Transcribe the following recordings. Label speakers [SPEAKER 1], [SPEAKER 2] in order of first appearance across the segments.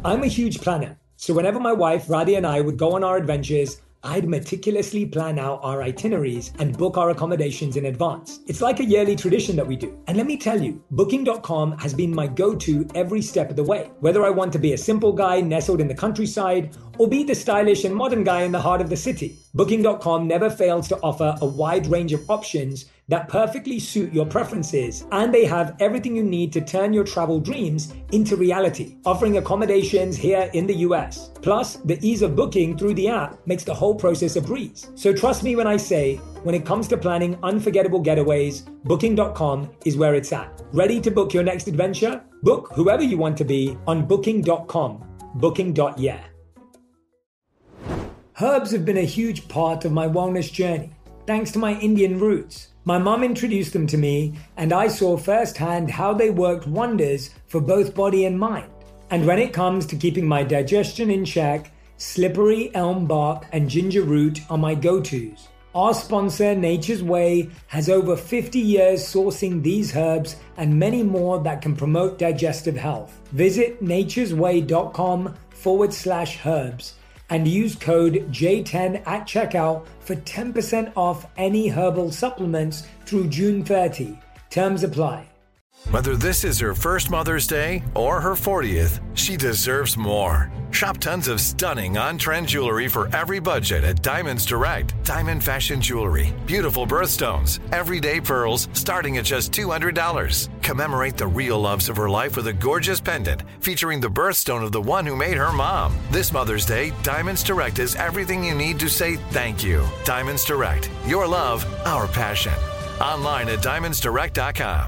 [SPEAKER 1] I'm a huge planner, so whenever my wife Radhi and I would go on our adventures, I'd meticulously plan out our itineraries and book our accommodations in advance. It's like a yearly tradition that we do. And let me tell you, Booking.com has been my go-to every step of the way. Whether I want to be a simple guy nestled in the countryside or be the stylish and modern guy in the heart of the city, Booking.com never fails to offer a wide range of options that perfectly suit your preferences, and they have everything you need to turn your travel dreams into reality, offering accommodations here in the US. Plus, the ease of booking through the app makes the whole process a breeze. So trust me when I say, when it comes to planning unforgettable getaways, Booking.com is where it's at. Ready to book your next adventure? Book whoever you want to be on Booking.com. Booking.yeah. Herbs have been a huge part of my wellness journey, thanks to my Indian roots. My mum introduced them to me, and I saw firsthand how they worked wonders for both body and mind. And when it comes to keeping my digestion in check, slippery elm bark and ginger root are my go-tos. Our sponsor, Nature's Way, has over 50 years sourcing these herbs and many more that can promote digestive health. Visit naturesway.com/herbs and use code J10 at checkout for 10% off any herbal supplements through June 30. Terms apply.
[SPEAKER 2] Whether this is her first Mother's Day or her 40th, she deserves more. Shop tons of stunning on-trend jewelry for every budget at Diamonds Direct. Diamond fashion jewelry, beautiful birthstones, everyday pearls starting at just $200. Commemorate the real loves of her life with a gorgeous pendant featuring the birthstone of the one who made her mom. This Mother's Day, Diamonds Direct is everything you need to say thank you. Diamonds Direct, your love, our passion. Online at diamondsdirect.com.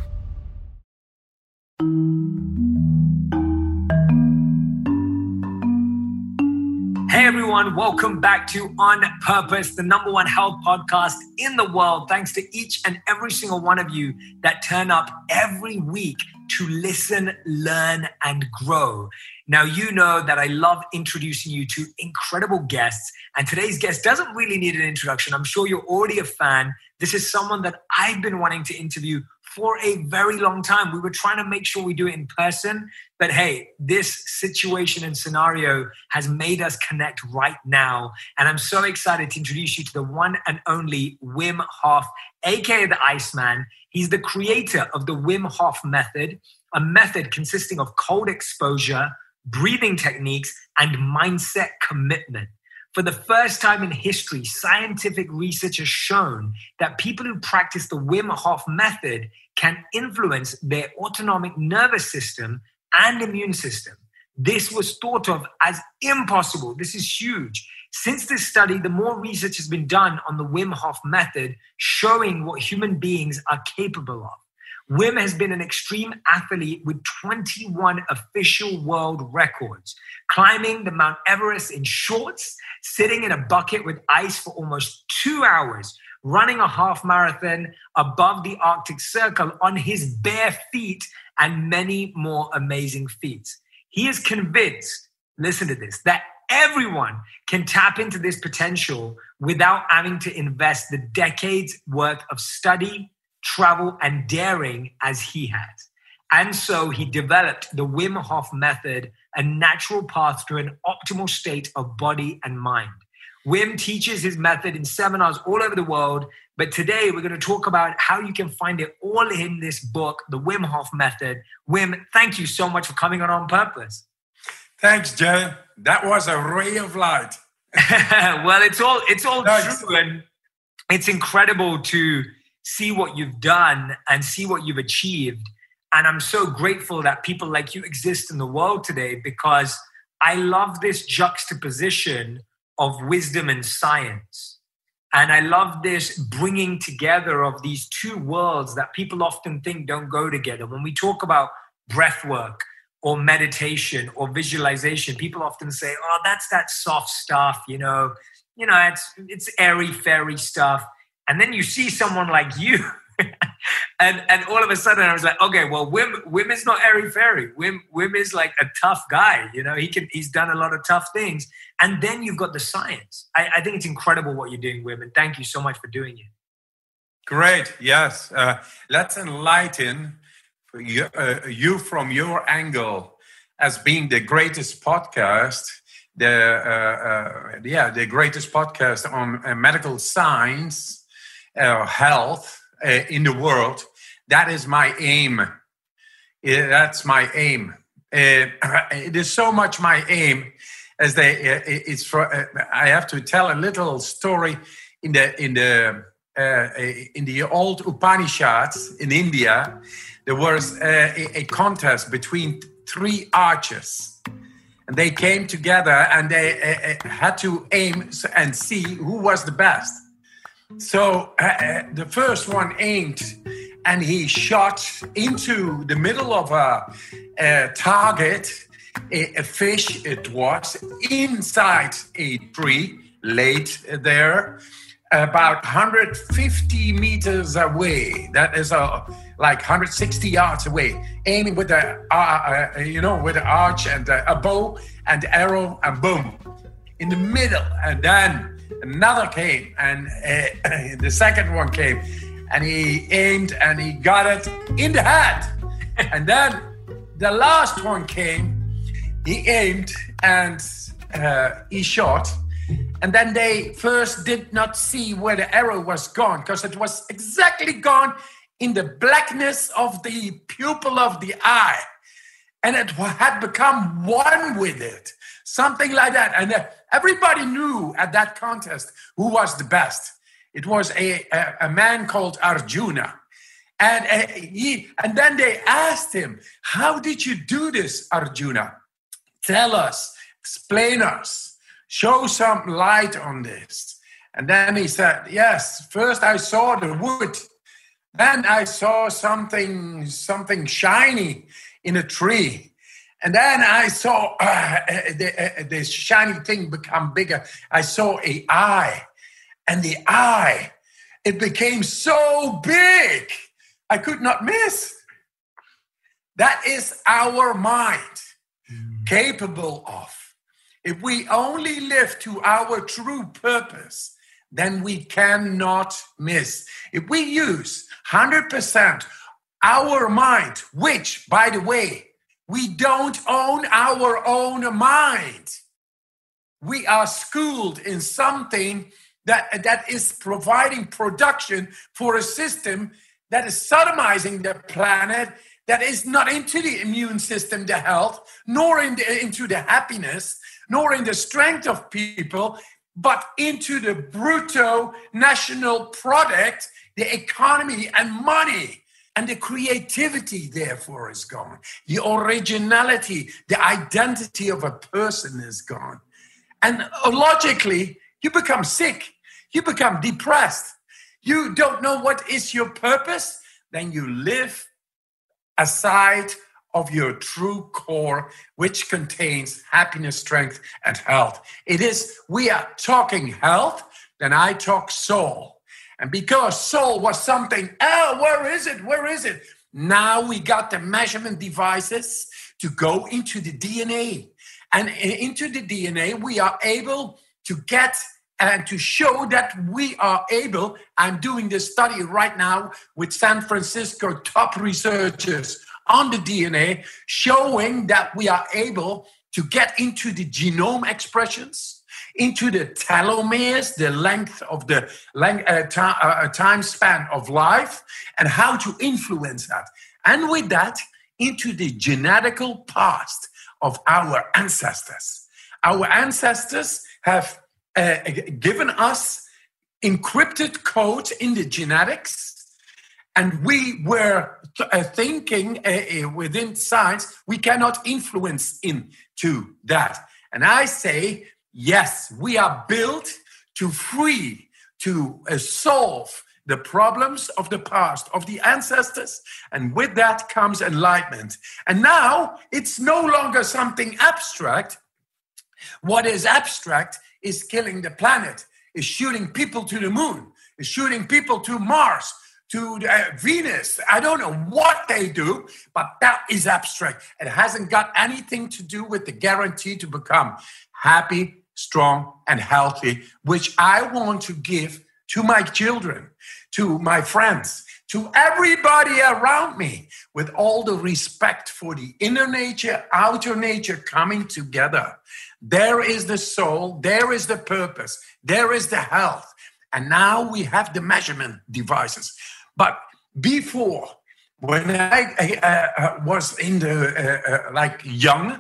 [SPEAKER 1] Hey everyone, welcome back to On Purpose, the #1 health podcast in the world. Thanks to each and every single one of you that turn up every week to listen, learn, and grow. Now, you know that I love introducing you to incredible guests, and today's guest doesn't really need an introduction. I'm sure you're already a fan. This is someone that I've been wanting to interview for a very long time. We were trying to make sure we do it in person, but hey, this situation and scenario has made us connect right now. And I'm so excited to introduce you to the one and only Wim Hof, aka the Iceman. He's the creator of the Wim Hof method, a method consisting of cold exposure, breathing techniques, and mindset commitment. For the first time in history, scientific research has shown that people who practice the Wim Hof method can influence their autonomic nervous system and immune system. This was thought of as impossible. This is huge. Since this study, the more research has been done on the Wim Hof method, showing what human beings are capable of. Wim has been an extreme athlete with 21 official world records, climbing the Mount Everest in shorts, sitting in a bucket with ice for almost 2 hours, running a half marathon above the Arctic Circle on his bare feet, and many more amazing feats. He is convinced, listen to this, that everyone can tap into this potential without having to invest the decades worth of study, travel, and daring as he has. And so he developed the Wim Hof method, a natural path to an optimal state of body and mind. Wim teaches his method in seminars all over the world, but today we're going to talk about how you can find it all in this book, The Wim Hof Method. Wim, thank you so much for coming on Purpose.
[SPEAKER 3] Thanks, Jay. That was a ray of light.
[SPEAKER 1] Well, it's all
[SPEAKER 3] Thanks.
[SPEAKER 1] true, and it's incredible to see what you've done and see what you've achieved. And I'm so grateful that people like you exist in the world today, because I love this juxtaposition of wisdom and science. And I love this bringing together of these two worlds that people often think don't go together. When we talk about breath work or meditation or visualization, people often say, oh, that's that soft stuff, it's airy-fairy stuff. And then you see someone like you, and all of a sudden I was like, okay, well, Wim is not airy-fairy. Wim is like a tough guy. He's done a lot of tough things. And then you've got the science. I think it's incredible what you're doing, Wim, and thank you so much for doing it.
[SPEAKER 3] Great, yes. Let's enlighten you from your angle. as being the greatest podcast, the greatest podcast on medical science, health in the world. That is my aim. That's my aim. It is so much my aim as I have to tell a little story in the old Upanishads in India. There was a contest between 3 archers, and they came together and they had to aim and see who was the best. So the first one aimed, and he shot into the middle of a target, a fish. It was inside a tree, laid there, about 150 meters away. That is like 160 yards away. Aiming with the arch and a bow and arrow, and boom, in the middle. And then another came, and the second one came, and he aimed and he got it in the head. And then the last one came, he aimed and he shot. And then they first did not see where the arrow was gone, because it was exactly gone in the blackness of the pupil of the eye. And it had become one with it, something like that. And everybody knew at that contest who was the best. It was a man called Arjuna. And then they asked him, how did you do this, Arjuna? Tell us, explain us, show some light on this. And then he said, yes, first I saw the wood. Then I saw something shiny in a tree. And then I saw the shiny thing become bigger. I saw an eye. And the eye, it became so big, I could not miss. That is our mind capable of. If we only live to our true purpose, then we cannot miss. If we use 100% our mind, which, by the way, we don't own our own mind. We are schooled in something that is providing production for a system that is sodomizing the planet, that is not into the immune system, the health, nor into the happiness, nor in the strength of people, but into the brutto national product, the economy and money. And the creativity, therefore, is gone. The originality, the identity of a person is gone. And logically, you become sick. You become depressed. You don't know what is your purpose. Then you live aside of your true core, which contains happiness, strength, and health. We are talking health, then I talk soul. And because soul was something, where is it? Where is it? Now we got the measurement devices to go into the DNA. And into the DNA, we are able to get and to show that we are able. I'm doing this study right now with San Francisco top researchers on the DNA, showing that we are able to get into the genome expressions, into the telomeres, the length of the time span of life, and how to influence that. And with that, into the genetical past of our ancestors. Our ancestors have given us encrypted code in the genetics, and we were thinking within science, we cannot influence into that. And I say, yes, we are built to solve the problems of the past, of the ancestors, and with that comes enlightenment. And now it's no longer something abstract. What is abstract is killing the planet, is shooting people to the moon, is shooting people to Mars, to Venus. I don't know what they do, but that is abstract. It hasn't got anything to do with the guarantee to become happy, strong, and healthy, which I want to give to my children, to my friends, to everybody around me with all the respect for the inner nature, outer nature coming together. There is the soul, there is the purpose, there is the health. And now we have the measurement devices. But before, when I was in the, young,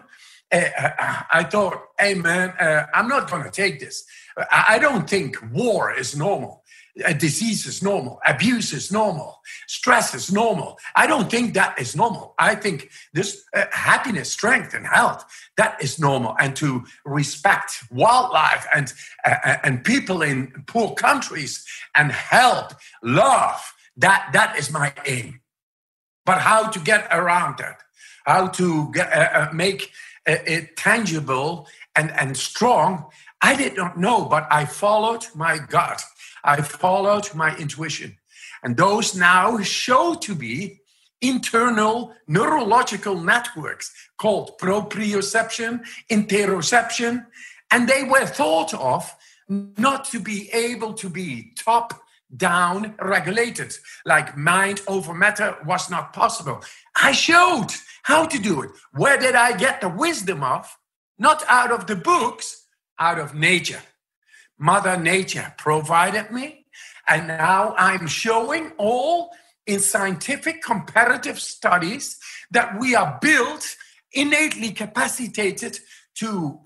[SPEAKER 3] I thought, hey man, I'm not going to take this. I don't think war is normal. Disease is normal. Abuse is normal. Stress is normal. I don't think that is normal. I think this happiness, strength, and health, that is normal. And to respect wildlife and people in poor countries and help, love, that is my aim. But how to get around that? How to make it tangible and strong? I did not know, but I followed my gut. I followed my intuition. And those now show to be internal neurological networks called proprioception, interoception. And they were thought of not to be able to be top-down regulated, like mind over matter was not possible. I showed how to do it. Where did I get the wisdom of? Not out of the books, out of nature. Mother Nature provided me, and now I'm showing all in scientific comparative studies that we are built, innately capacitated to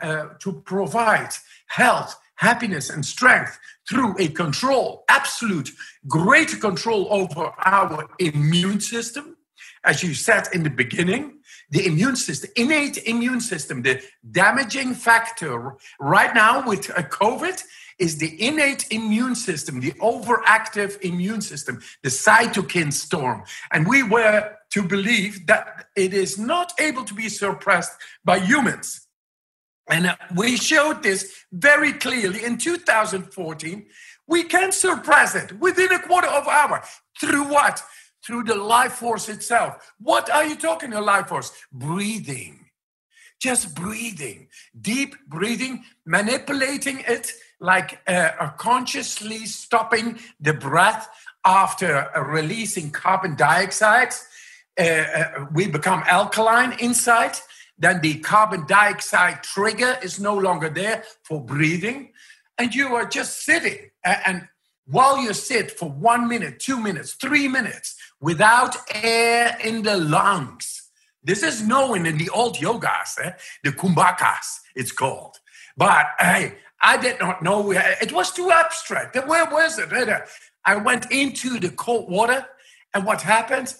[SPEAKER 3] provide health, happiness, and strength through a control, absolute great control over our immune system. As you said in the beginning, the immune system, innate immune system, the damaging factor right now with COVID is the innate immune system, the overactive immune system, the cytokine storm. And we were to believe that it is not able to be suppressed by humans. And we showed this very clearly in 2014. We can suppress it within a quarter of an hour. Through what? Through the life force itself. What are you talking about, life force? Breathing. Just breathing. Deep breathing, manipulating it like consciously stopping the breath after releasing carbon dioxide. We become alkaline inside. Then the carbon dioxide trigger is no longer there for breathing. And you are just sitting. And while you sit for 1 minute, 2 minutes, 3 minutes, without air in the lungs. This is known in the old yogas, the kumbhakas, it's called. But I did not know. It was too abstract. Where was it? I went into the cold water, and what happened?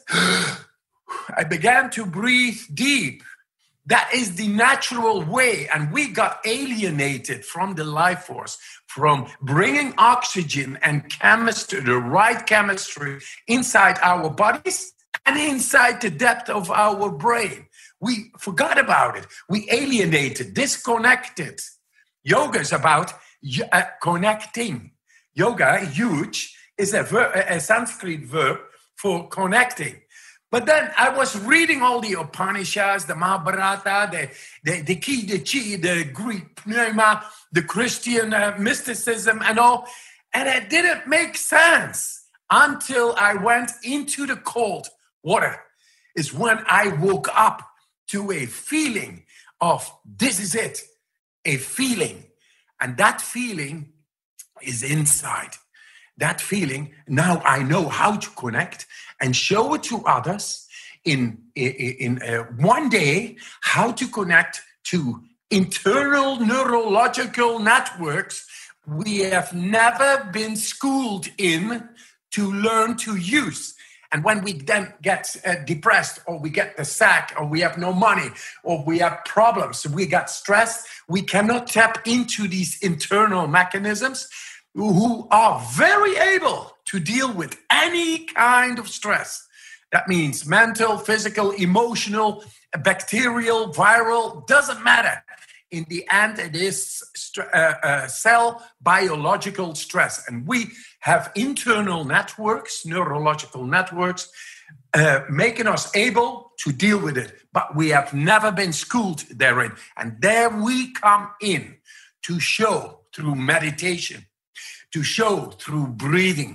[SPEAKER 3] I began to breathe deep. That is the natural way, and we got alienated from the life force, from bringing oxygen and chemistry, the right chemistry, inside our bodies and inside the depth of our brain. We forgot about it. We alienated, disconnected. Yoga is about connecting. Yoga, huge, is a Sanskrit verb for connecting. But then I was reading all the Upanishads, the Mahabharata, the Ki, the Chi, the Greek pneuma, the Christian mysticism and all. And it didn't make sense until I went into the cold water. It's when I woke up to a feeling of this is it, a feeling. And that feeling is inside. That feeling, now I know how to connect and show it to others in one day, how to connect to internal neurological networks we have never been schooled in to learn to use. And when we then get depressed, or we get the sack, or we have no money, or we have problems, we got stressed, we cannot tap into these internal mechanisms who are very able to deal with any kind of stress. That means mental, physical, emotional, bacterial, viral, doesn't matter. In the end, it is cell biological stress. And we have internal networks, neurological networks, making us able to deal with it. But we have never been schooled therein. And there we come in to show through meditation, to show through breathing,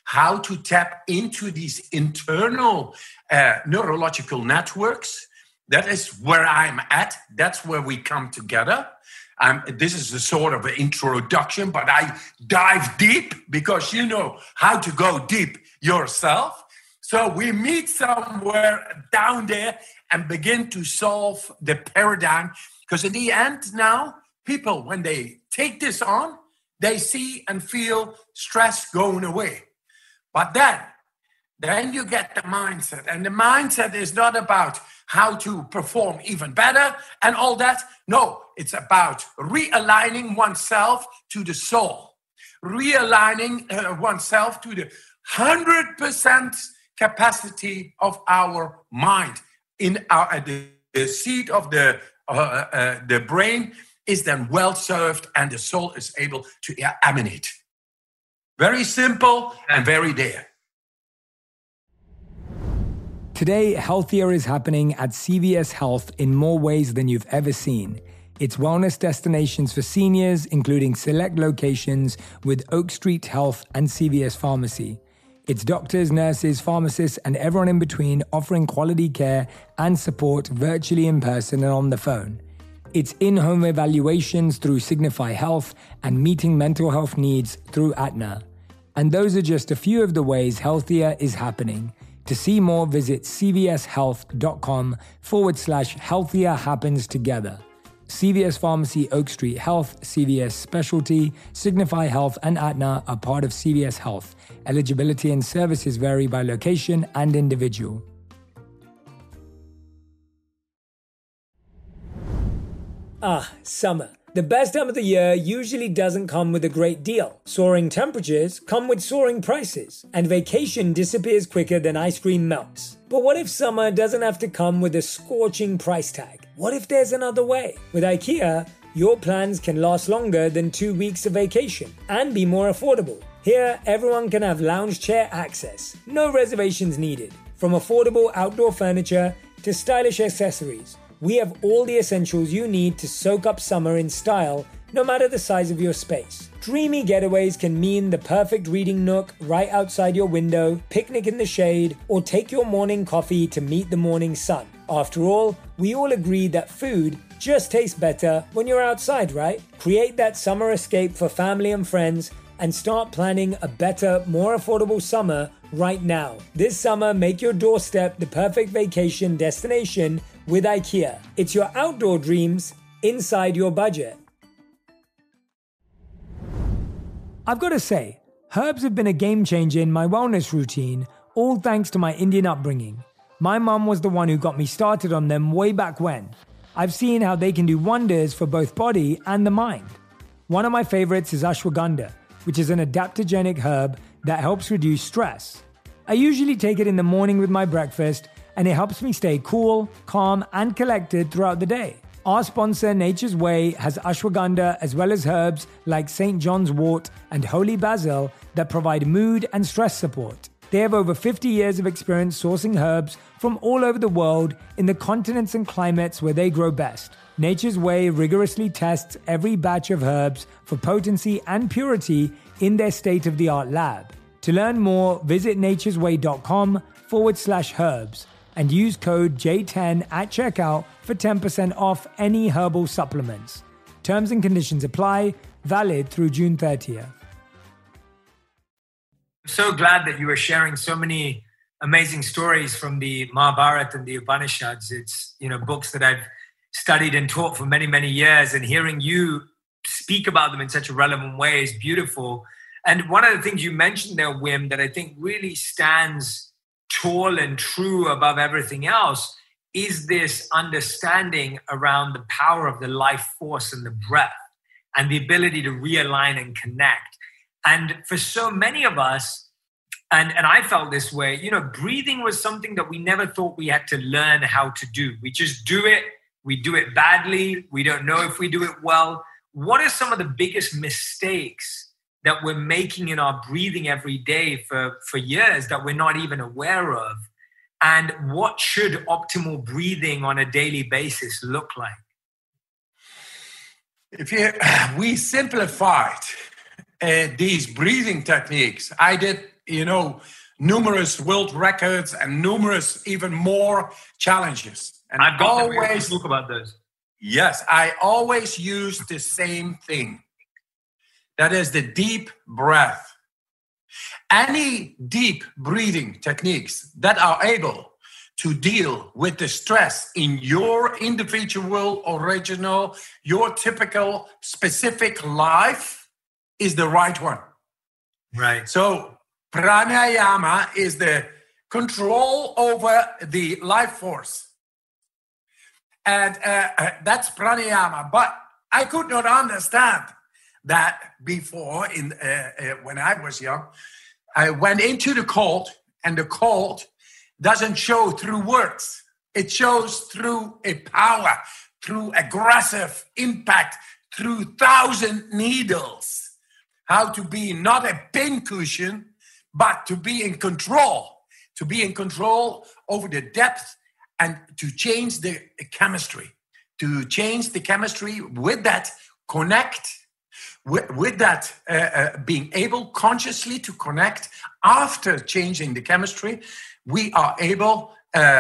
[SPEAKER 3] how to tap into these internal neurological networks. That is where I'm at. That's where we come together. This is a sort of an introduction, but I dive deep because you know how to go deep yourself. So we meet somewhere down there and begin to solve the paradigm. Because in the end now, people, when they take this on, they see and feel stress going away. But then you get the mindset. And the mindset is not about how to perform even better and all that. No, it's about realigning oneself to the soul. Realigning oneself to the 100% capacity of our mind. The seat of the brain is then well served and the soul is able to emanate. Very simple and very there.
[SPEAKER 4] Today, healthier is happening at CVS Health in more ways than you've ever seen. It's wellness destinations for seniors, including select locations with Oak Street Health and CVS Pharmacy. It's doctors, nurses, pharmacists, and everyone in between offering quality care and support virtually in person and on the phone. It's in-home evaluations through Signify Health and meeting mental health needs through Aetna. And those are just a few of the ways healthier is happening. To see more, visit cvshealth.com/healthier happens together. CVS Pharmacy, Oak Street Health, CVS Specialty, Signify Health, and Aetna are part of CVS Health. Eligibility and services vary by location and individual. Summer. The best time of the year usually doesn't come with a great deal. Soaring temperatures come with soaring prices, and vacation disappears quicker than ice cream melts. But what if summer doesn't have to come with a scorching price tag? What if there's another way? With IKEA, your plans can last longer than 2 weeks of vacation and be more affordable. Here, everyone can have lounge chair access, no reservations needed. From affordable outdoor furniture to stylish accessories, we have all the essentials you need to soak up summer in style, no matter the size of your space. Dreamy getaways can mean the perfect reading nook right outside your window, picnic in the shade, or take your morning coffee to meet the morning sun. After all, we all agree that food just tastes better when you're outside, right? Create that summer escape for family and friends and start planning a better, more affordable summer right now. This summer, make your doorstep the perfect vacation destination with IKEA. It's your outdoor dreams inside your budget. I've got to say, herbs have been a game changer in my wellness routine, all thanks to my Indian upbringing. My mum was the one who got me started on them way back when. I've seen how they can do wonders for both body and the mind. One of my favorites is ashwagandha, which is an adaptogenic herb that helps reduce stress. I usually take it in the morning with my breakfast, and it helps me stay cool, calm, and collected throughout the day. Our sponsor, Nature's Way, has ashwagandha as well as herbs like St. John's wort and holy basil that provide mood and stress support. They have over 50 years of experience sourcing herbs from all over the world in the continents and climates where they grow best. Nature's Way rigorously tests every batch of herbs for potency and purity in their state-of-the-art lab. To learn more, visit naturesway.com/herbs and use code J10 at checkout for 10% off any herbal supplements. Terms and conditions apply, valid through June 30th.
[SPEAKER 1] I'm so glad that you are sharing so many amazing stories from the Mahabharata and the Upanishads. It's, books that I've studied and taught for many, many years, and hearing you speak about them in such a relevant way is beautiful. And one of the things you mentioned there, Wim, that I think really stands tall and true above everything else is this understanding around the power of the life force and the breath and the ability to realign and connect. And for so many of us, and I felt this way, breathing was something that we never thought we had to learn how to do. We just do it. We do it badly. We don't know if we do it well. What are some of the biggest mistakes that we're making in our breathing every day for years that we're not even aware of? And what should optimal breathing on a daily basis look like?
[SPEAKER 3] We simplified these breathing techniques. I did numerous world records and numerous even more challenges. And
[SPEAKER 1] I've got always talk about those.
[SPEAKER 3] Yes, I always use the same thing. That is the deep breath. Any deep breathing techniques that are able to deal with the stress in your individual, original, your typical, specific life is the right one.
[SPEAKER 1] Right.
[SPEAKER 3] So pranayama is the control over the life force. And that's pranayama. But I could not understand that before when I was young. I went into the cold, and the cold doesn't show through words. It shows through a power, through aggressive impact, through 1,000 needles. How to be not a pincushion, but to be in control. To be in control over the depth and to change the chemistry. To change the chemistry with that, connect. With that, being able consciously to connect after changing the chemistry, we are able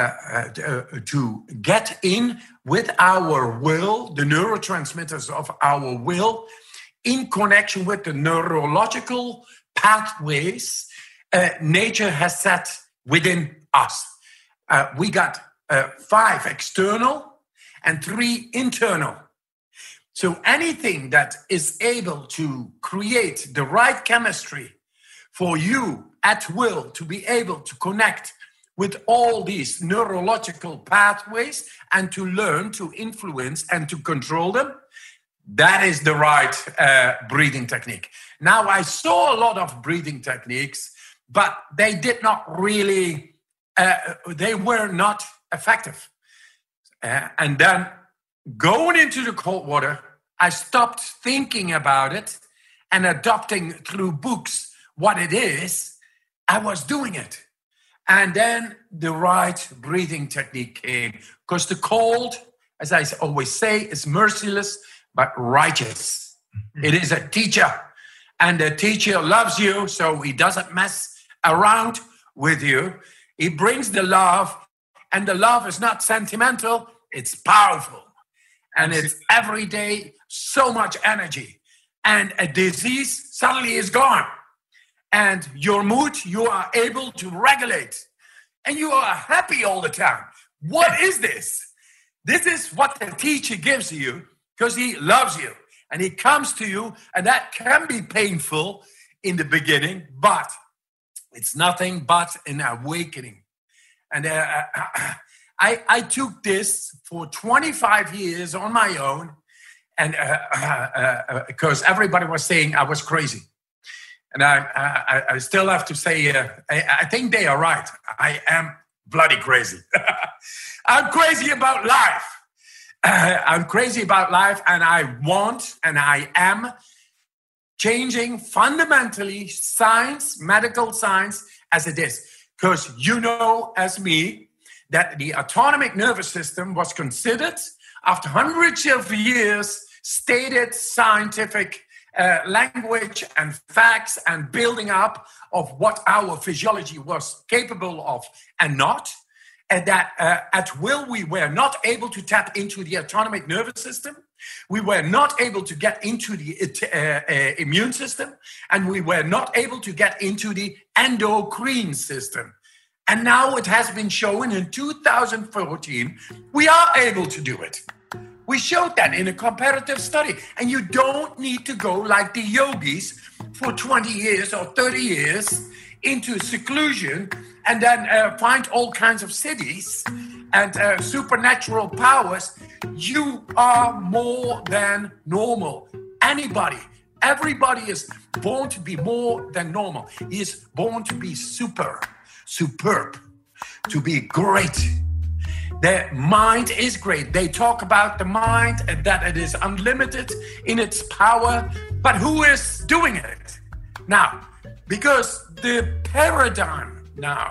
[SPEAKER 3] to get in with our will, the neurotransmitters of our will, in connection with the neurological pathways nature has set within us. We got 5 external and 3 internal. So anything that is able to create the right chemistry for you at will to be able to connect with all these neurological pathways and to learn to influence and to control them, that is the right breathing technique. Now, I saw a lot of breathing techniques, but they did not really, they were not effective. And then going into the cold water, I stopped thinking about it and adopting through books what it is. I was doing it. And then the right breathing technique came. Because the cold, as I always say, is merciless but righteous. It is a teacher. And the teacher loves you, so he doesn't mess around with you. He brings the love, and the love is not sentimental, it's powerful. And it's every day, so much energy. And a disease suddenly is gone. And your mood, you are able to regulate. And you are happy all the time. What is this? This is what the teacher gives you because he loves you. And he comes to you, and that can be painful in the beginning, but it's nothing but an awakening. And I took this for 25 years on my own, and because everybody was saying I was crazy. And I still have to say, I think they are right. I am bloody crazy. I'm crazy about life. I'm crazy about life, and I want, and I am changing fundamentally science, medical science as it is. Because you know, as me, that the autonomic nervous system was considered, after hundreds of years, stated scientific language and facts and building up of what our physiology was capable of and not. And that at will, we were not able to tap into the autonomic nervous system. We were not able to get into the immune system. And we were not able to get into the endocrine system. And now it has been shown in 2014, we are able to do it. We showed that in a comparative study. And you don't need to go like the yogis for 20 years or 30 years into seclusion and then find all kinds of cities and supernatural powers. You are more than normal. Everybody is born to be more than normal. He is born to be superb, to be great. The mind is great. They talk about the mind and that it is unlimited in its power. But who is doing it? Now, because the paradigm now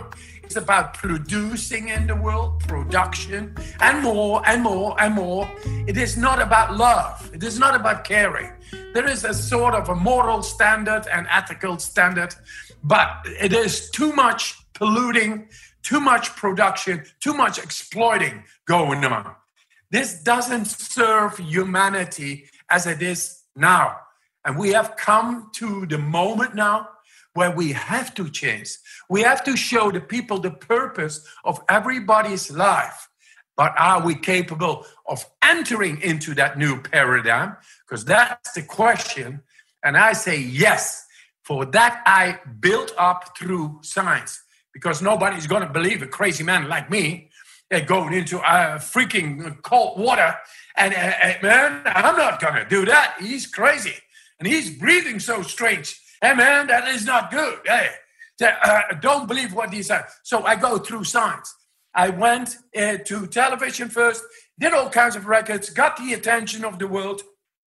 [SPEAKER 3] It's about producing in the world, production, and more and more and more. It is not about love. It is not about caring. There is a sort of a moral standard and ethical standard, but it is too much polluting, too much production, too much exploiting going on. This doesn't serve humanity as it is now. And we have come to the moment now where we have to change. We have to show the people the purpose of everybody's life. But are we capable of entering into that new paradigm? Because that's the question. And I say yes. For that, I built up through science. Because nobody's going to believe a crazy man like me going into freaking cold water. And man, I'm not going to do that. He's crazy. And he's breathing so strange. Hey, man, that is not good. Hey, don't believe what he said. So I go through science. I went to television first, did all kinds of records, got the attention of the world.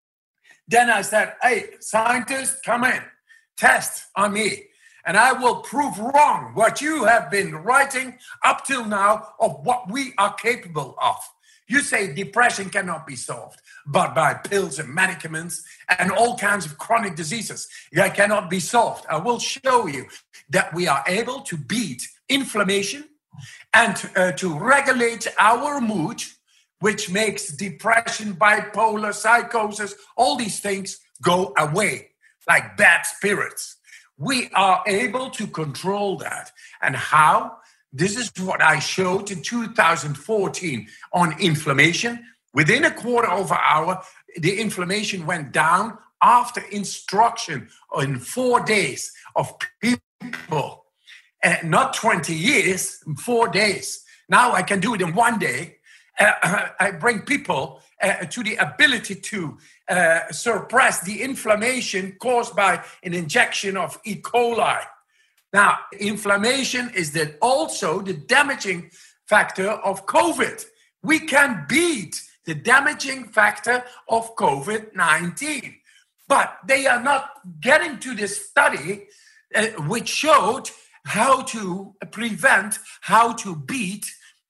[SPEAKER 3] Then I said, hey, scientists, come in, test on me. And I will prove wrong what you have been writing up till now of what we are capable of. You say depression cannot be solved, but by pills and medicaments and all kinds of chronic diseases. That cannot be solved. I will show you that we are able to beat inflammation and to regulate our mood, which makes depression, bipolar, psychosis, all these things go away like bad spirits. We are able to control that. And how? This is what I showed in 2014 on inflammation. Within a quarter of an hour, the inflammation went down after instruction in 4 days of people. Not 20 years, 4 days. Now I can do it in 1 day. I bring people to the ability to suppress the inflammation caused by an injection of E. coli. Now, inflammation is also the damaging factor of COVID. We can beat the damaging factor of COVID-19. But they are not getting to this study which showed how to prevent, how to beat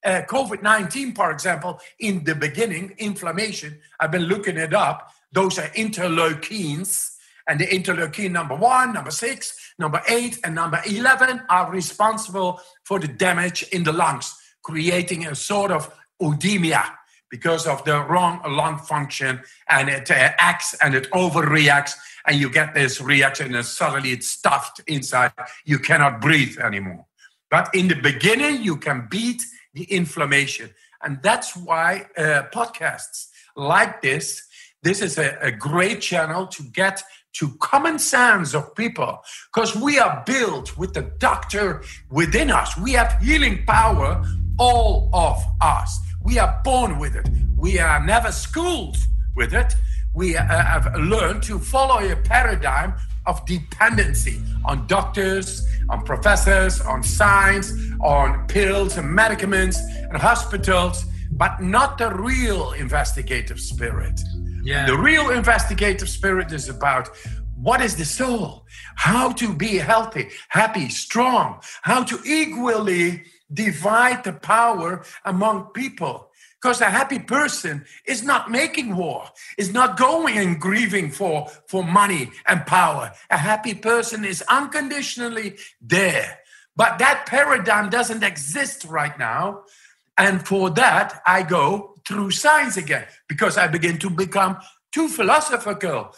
[SPEAKER 3] COVID-19, for example, in the beginning, inflammation. I've been looking it up. Those are interleukins. And the interleukin number 1, number 6, number 8, and number 11 are responsible for the damage in the lungs, creating a sort of edema because of the wrong lung function. And it acts and it overreacts. And you get this reaction and suddenly it's stuffed inside. You cannot breathe anymore. But in the beginning, you can beat the inflammation. And that's why podcasts like this is a great channel to get to common sense of people, because we are built with the doctor within us. We have healing power, all of us. We are born with it. We are never schooled with it. We have learned to follow a paradigm of dependency on doctors, on professors, on science, on pills and medicaments and hospitals, but not the real investigative spirit. Yeah. The real investigative spirit is about what is the soul, how to be healthy, happy, strong, how to equally divide the power among people. Because a happy person is not making war, is not going and grieving for money and power. A happy person is unconditionally there. But that paradigm doesn't exist right now. And for that, I go through science again, because I begin to become too philosophical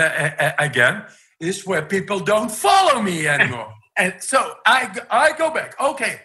[SPEAKER 3] again. This is where people don't follow me anymore. And so I go back. Okay,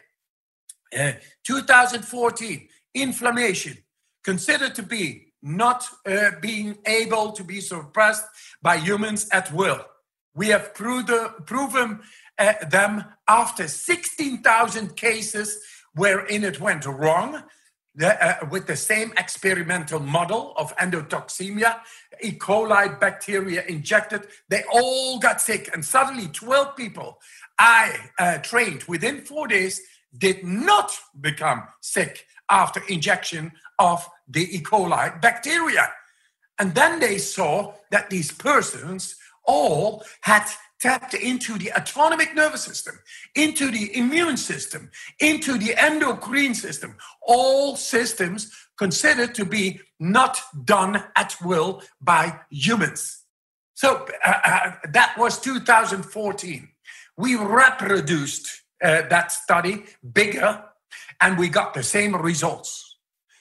[SPEAKER 3] 2014, inflammation, considered to be not being able to be suppressed by humans at will. We have proven them after 16,000 cases wherein it went wrong, with the same experimental model of endotoxemia, E. coli bacteria injected. They all got sick, and suddenly 12 people I trained within 4 days did not become sick after injection of the E. coli bacteria. And then they saw that these persons all had tapped into the autonomic nervous system, into the immune system, into the endocrine system, all systems considered to be not done at will by humans. So that was 2014. We reproduced that study bigger, and we got the same results.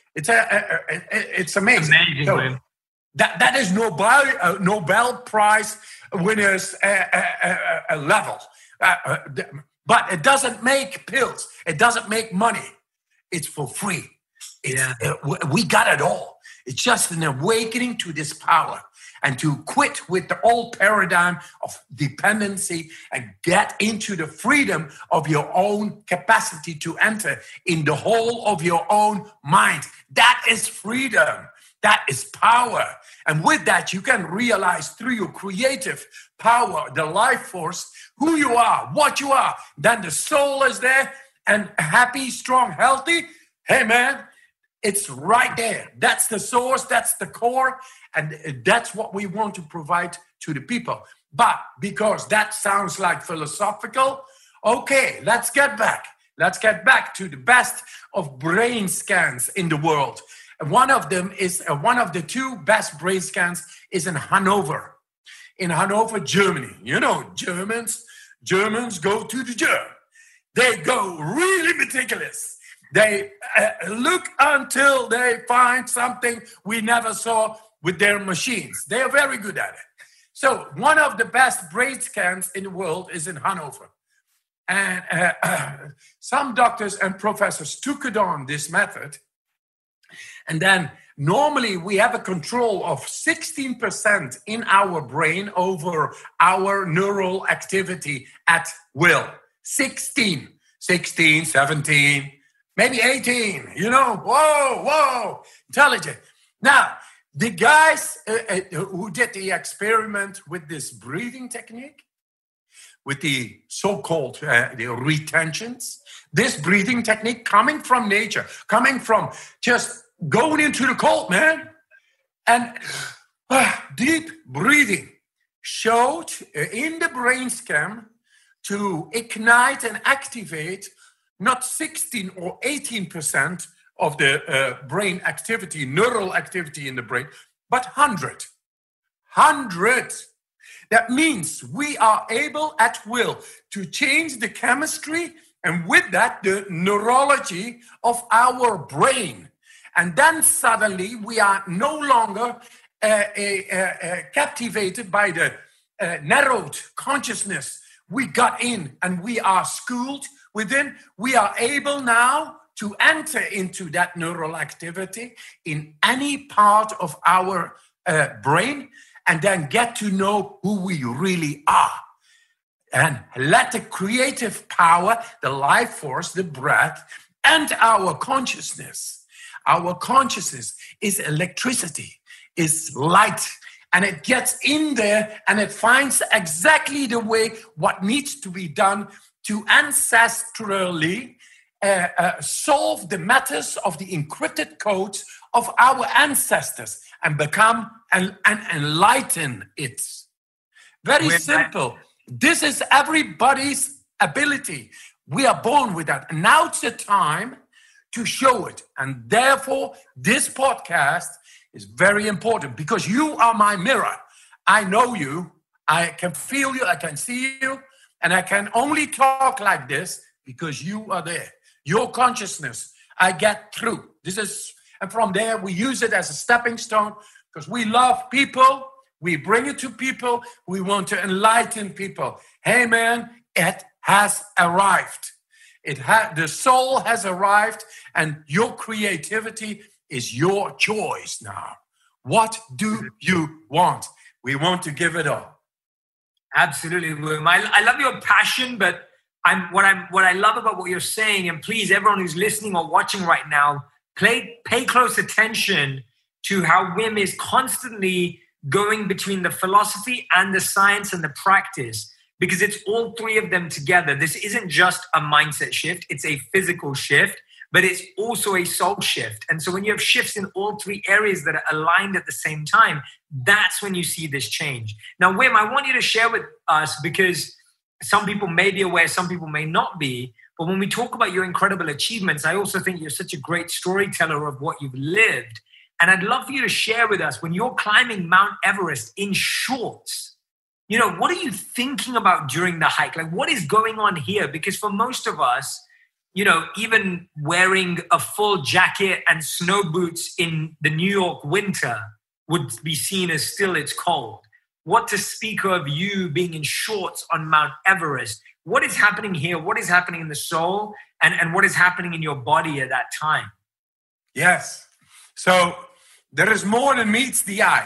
[SPEAKER 3] It's amazing. So that is Nobel Prize winners level. But it doesn't make pills. It doesn't make money. It's for free. We got it all. It's just an awakening to this power and to quit with the old paradigm of dependency and get into the freedom of your own capacity to enter in the whole of your own mind. That is freedom. That is power. And with that, you can realize through your creative power, the life force, who you are, what you are. Then the soul is there and happy, strong, healthy. Hey, man, it's right there. That's the source. That's the core. And that's what we want to provide to the people. But because that sounds like philosophical, okay, let's get back. Let's get back to the best of brain scans in the world. One of them is one of the two best brain scans is in Hanover. In Hanover, Germany. You know, Germans go to the gym. They go really meticulous. They look until they find something we never saw with their machines. They are very good at it. So one of the best brain scans in the world is in Hanover. And some doctors and professors took it on this method. And then normally we have a control of 16% in our brain over our neural activity at will. 16, 17, maybe 18, whoa, intelligent. Now, the guys who did the experiment with this breathing technique, with the so-called the retentions, this breathing technique coming from nature, coming from just going into the cold, man, and deep breathing showed in the brain scan to ignite and activate not 16 or 18% of the brain activity, neural activity in the brain, but 100. That means we are able at will to change the chemistry and with that the neurology of our brain. And then suddenly we are no longer captivated by the narrowed consciousness we got in and we are schooled within. We are able now to enter into that neural activity in any part of our brain and then get to know who we really are. And let the creative power, the life force, the breath, and our consciousness is electricity, is light, and it gets in there and it finds exactly the way what needs to be done to ancestrally solve the matters of the encrypted codes of our ancestors and become and enlighten it. Very simple. This is everybody's ability. We are born with that. And now it's the time to show it. And therefore, this podcast is very important because you are my mirror. I know you. I can feel you. I can see you. And I can only talk like this because you are there. Your consciousness, I get through. And from there, we use it as a stepping stone because we love people. We bring it to people. We want to enlighten people. Hey, man, it has arrived. The soul has arrived, and your creativity is your choice now. What do you want? We want to give it all.
[SPEAKER 1] Absolutely, William. I love your passion, but what I love about what you're saying, and please, everyone who's listening or watching right now, pay close attention to how Wim is constantly going between the philosophy and the science and the practice, because it's all three of them together. This isn't just a mindset shift, it's a physical shift. but it's also a soul shift. And so when you have shifts in all three areas that are aligned at the same time, that's when you see this change. Now, Wim, I want you to share with us, because some people may be aware, some people may not be, but when we talk about your incredible achievements, I also think you're such a great storyteller of what you've lived. And I'd love for you to share with us, when you're climbing Mount Everest in shorts, you know, what are you thinking about during the hike? Like, what is going on here? Because for most of us, you know, even wearing a full jacket and snow boots in the New York winter would be seen as still it's cold. What to speak of you being in shorts on Mount Everest? What is happening here? What is happening in the soul? And what is happening in your body at that time?
[SPEAKER 3] Yes. So there is more than meets the eye.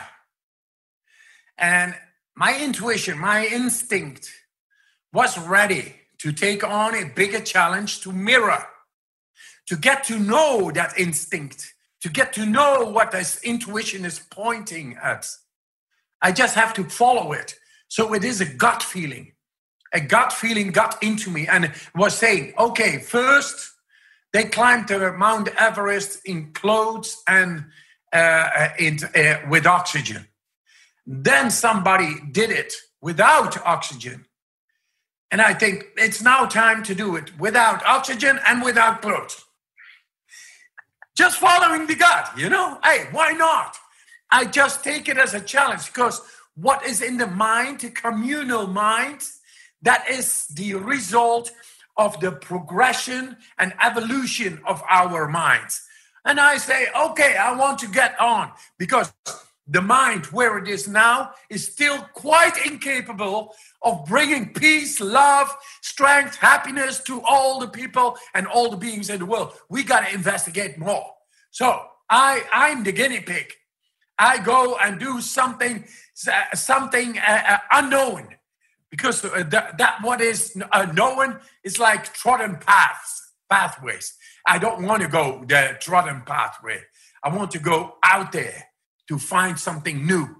[SPEAKER 3] And my intuition, my instinct was ready to take on a bigger challenge, to mirror, to get to know that instinct, to get to know what this intuition is pointing at. I just have to follow it. So it is a gut feeling. A gut feeling got into me and was saying, okay, first they climbed to Mount Everest in clothes and with oxygen. Then somebody did it without oxygen. And I think it's now time to do it without oxygen and without clothes. Just following the gut, you know? Hey, why not? I just take it as a challenge, because what is in the mind, the communal mind, that is the result of the progression and evolution of our minds. And I say, okay, I want to get on, because the mind where it is now is still quite incapable of bringing peace, love, strength, happiness to all the people and all the beings in the world. We got to investigate more. So I'm the guinea pig. I go and do something unknown, because that what is known is like trodden pathways. I don't want to go the trodden pathway. I want to go out there to find something new.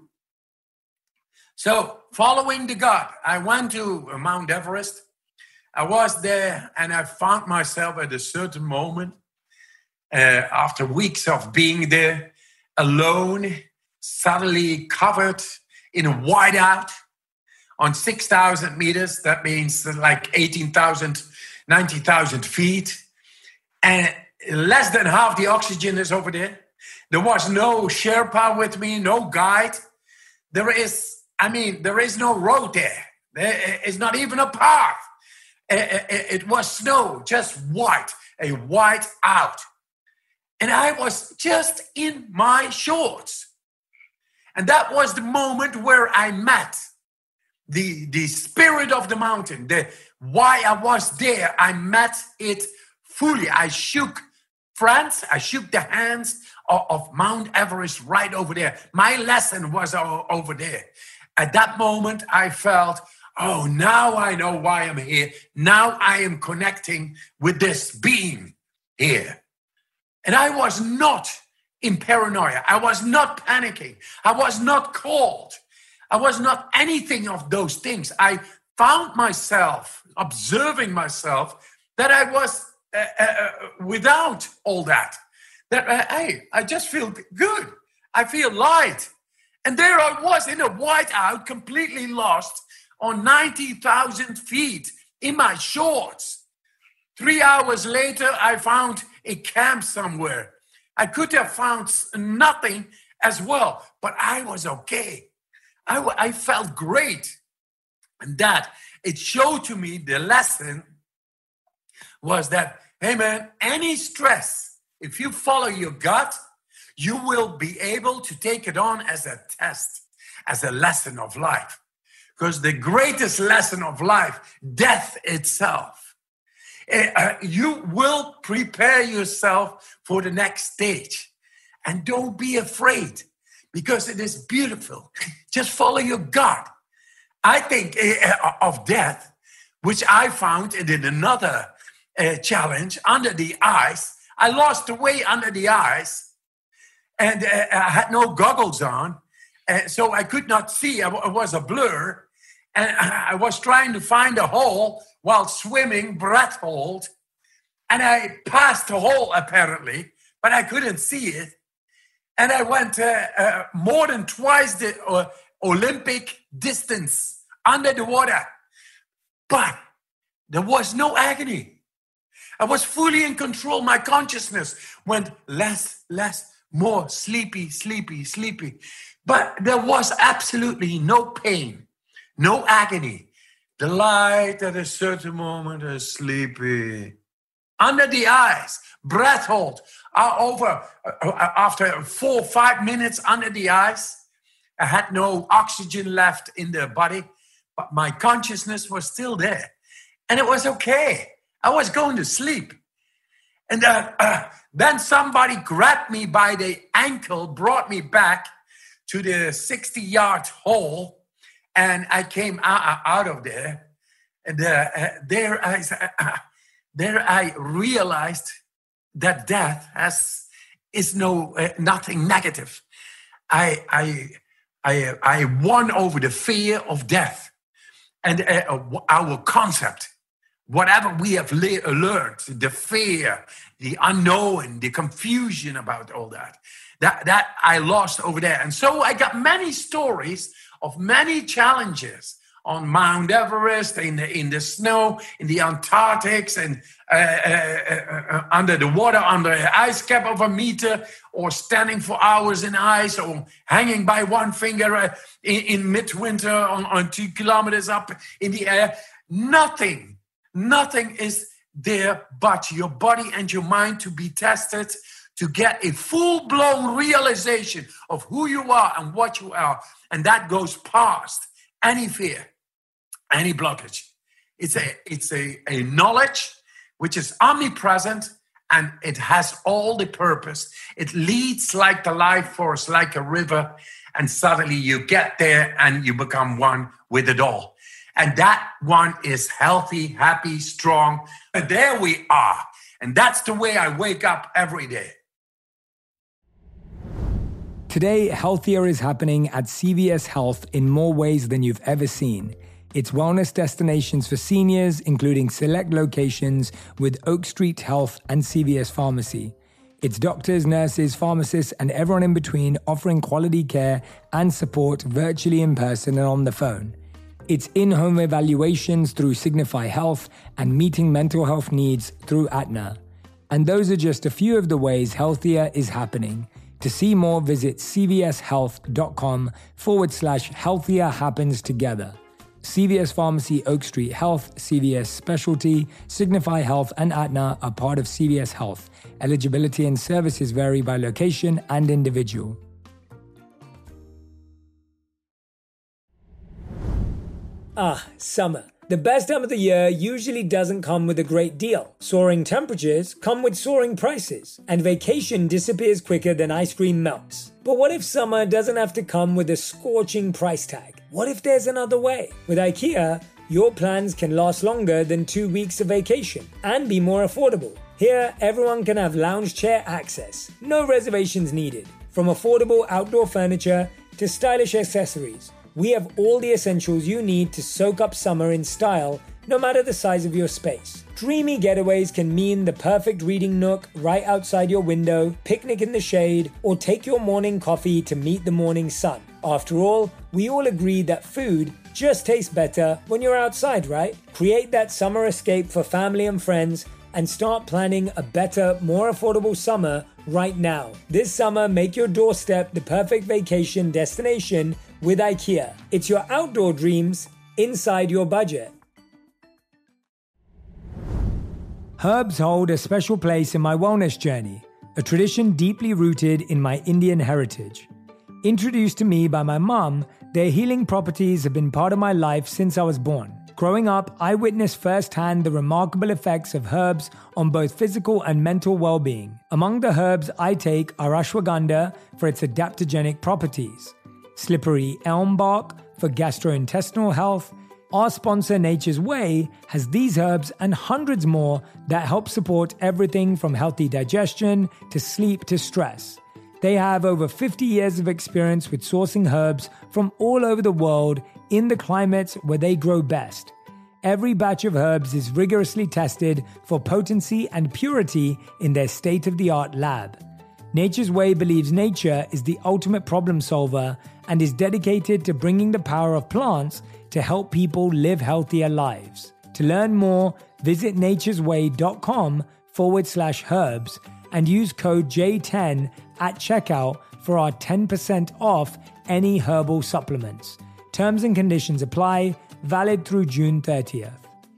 [SPEAKER 3] So following the gut, I went to Mount Everest. I was there and I found myself at a certain moment, after weeks of being there, alone, suddenly covered in a whiteout on 6,000 meters. That means like 18,000, 90,000 feet. And less than half the oxygen is over there. There was no Sherpa with me, no guide. There is no road there. There is not even a path. It was snow, just white, a white out. And I was just in my shorts. And that was the moment where I met the spirit of the mountain. Why I was there, I met it fully. I shook the hands of Mount Everest right over there. My lesson was over there. At that moment, I felt, oh, now I know why I'm here. Now I am connecting with this being here. And I was not in paranoia. I was not panicking. I was not cold. I was not anything of those things. I found myself observing myself that I was without all that. That, hey, I just feel good. I feel light. And there I was in a whiteout, completely lost on 90,000 feet in my shorts. 3 hours later, I found a camp somewhere. I could have found nothing as well, but I was okay. I felt great. And that, it showed to me, the lesson was that, hey man, any stress, if you follow your gut, you will be able to take it on as a test, as a lesson of life. Because the greatest lesson of life, death itself, you will prepare yourself for the next stage. And don't be afraid, because it is beautiful. Just follow your gut. I think of death, which I found in another challenge, under the ice. I lost the way under the ice, and I had no goggles on, so I could not see. I was a blur, and I was trying to find a hole while swimming, breath hold. And I passed the hole, apparently, but I couldn't see it. And I went more than twice the Olympic distance under the water. But there was no agony. I was fully in control. My consciousness went less, more sleepy. But there was absolutely no pain, no agony. The light at a certain moment is sleepy. Under the eyes, breath hold. After 4 or 5 minutes under the ice, I had no oxygen left in the body, but my consciousness was still there. And it was okay. I was going to sleep. And then somebody grabbed me by the ankle, brought me back to the 60-yard hole, and I came out of there. And there I realized that death is nothing negative. I won over the fear of death, and our concept, whatever we have learned, the fear, the unknown, the confusion about all that I lost over there. And so I got many stories of many challenges on Mount Everest, in the snow, in the Antarctics, and under the water, under an ice cap of a meter, or standing for hours in ice, or hanging by one finger in midwinter on 2 kilometers up in the air. Nothing is there but your body and your mind to be tested, to get a full-blown realization of who you are and what you are. And that goes past any fear, any blockage. It's a knowledge which is omnipresent, and it has all the purpose. It leads like the life force, like a river, and suddenly you get there and you become one with it all. And that one is healthy, happy, strong. And there we are. And that's the way I wake up every day.
[SPEAKER 4] Today, Healthier is happening at CVS Health in more ways than you've ever seen. It's wellness destinations for seniors, including select locations with Oak Street Health and CVS Pharmacy. It's doctors, nurses, pharmacists, and everyone in between offering quality care and support virtually, in person, and on the phone. It's in-home evaluations through Signify Health and meeting mental health needs through Aetna. And those are just a few of the ways Healthier is happening. To see more, visit cvshealth.com/healthier happens together. CVS Pharmacy, Oak Street Health, CVS Specialty, Signify Health, and Aetna are part of CVS Health. Eligibility and services vary by location and individual. Summer. The best time of the year usually doesn't come with a great deal. Soaring temperatures come with soaring prices, and vacation disappears quicker than ice cream melts. But what if summer doesn't have to come with a scorching price tag? What if there's another way? With IKEA, your plans can last longer than 2 weeks of vacation and be more affordable. Here, everyone can have lounge chair access, no reservations needed. From affordable outdoor furniture to stylish accessories, we have all the essentials you need to soak up summer in style, no matter the size of your space. Dreamy getaways can mean the perfect reading nook right outside your window, picnic in the shade, or take your morning coffee to meet the morning sun. After all, we all agree that food just tastes better when you're outside, right? Create that summer escape for family and friends and start planning a better, more affordable summer right now. This summer, make your doorstep the perfect vacation destination with IKEA. It's your outdoor dreams inside your budget. Herbs hold a special place in my wellness journey, a tradition deeply rooted in my Indian heritage. Introduced to me by my mom, their healing properties have been part of my life since I was born. Growing up, I witnessed firsthand the remarkable effects of herbs on both physical and mental well-being. Among the herbs I take are ashwagandha for its adaptogenic properties, slippery elm bark for gastrointestinal health. Our sponsor Nature's Way has these herbs and hundreds more that help support everything from healthy digestion to sleep to stress. They have over 50 years of experience with sourcing herbs from all over the world in the climates where they grow best. Every batch of herbs is rigorously tested for potency and purity in their state-of-the-art lab. Nature's Way believes nature is the ultimate problem solver and is dedicated to bringing the power of plants to help people live healthier lives. To learn more, visit naturesway.com/herbs and use code J10 at checkout for our 10% off any herbal supplements. Terms and conditions apply, valid through June 30th.